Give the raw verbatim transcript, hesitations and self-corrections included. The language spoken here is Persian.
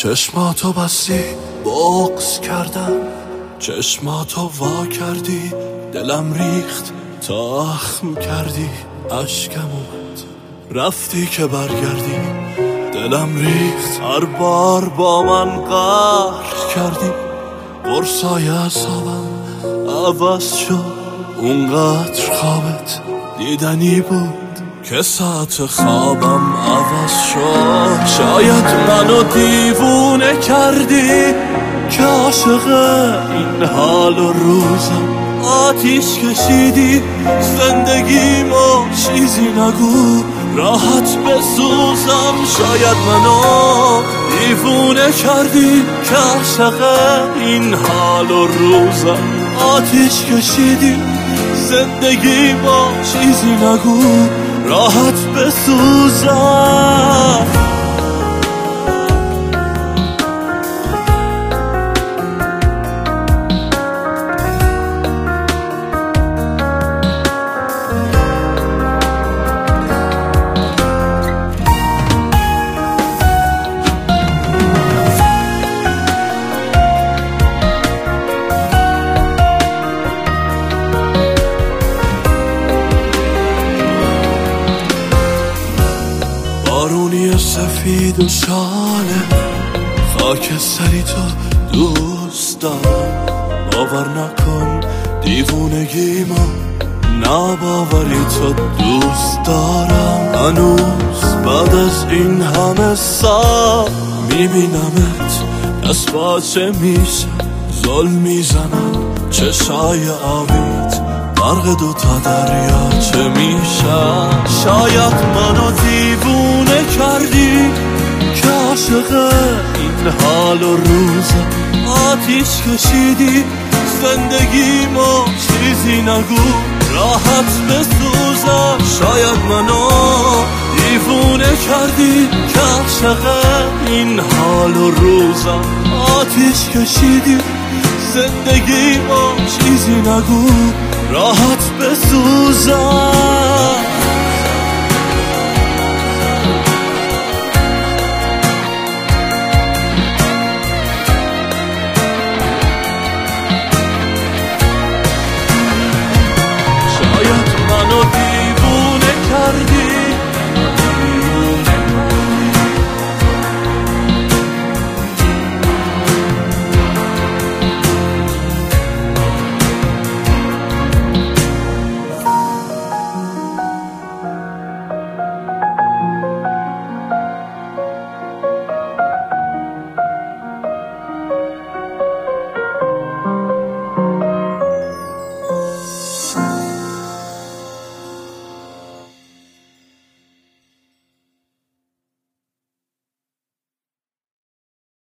چشماتو بستی بغض کردم، چشماتو وا کردی دلم ریخت تا اخم کردی، اشکم اومد رفتی که برگردی، دلم ریخت هر بار با من قهر کردی، قرصای اعصابم عوض شد، اونقدر خوابت دیدنی بود که ساعت خوابم عوض شد. شاید منو دیوونه کردی که عاشق این حال و روزم، آتیش کشیدی زندگیمو چیزی نگو راحت بسوزم. شاید منو دیوونه کردی که عاشق این حال و روزم، آتیش کشیدی زندگیمو چیزی نگو راحت بسوزم. بارونی سفید و شاله خاکستری تو دوست دارم، باور نکن دیوونگیمو ناباوری تو دوست دارم. هنوز بعد از این همه سال میبینمت دست باچه میشه ظلم میزنم، چشای آبیت برق دوتا دریا چه میشه. شاید منو دیوونه کردی که عاشق این حال و روزم، آتیش کشیدی زندگیمو چیزی نگو راحت بسوزم. شاید منو دیوونه کردی که عاشق این حال و روزم، آتیش کشیدی زندگیمو چیزی نگو راحت بسوزم.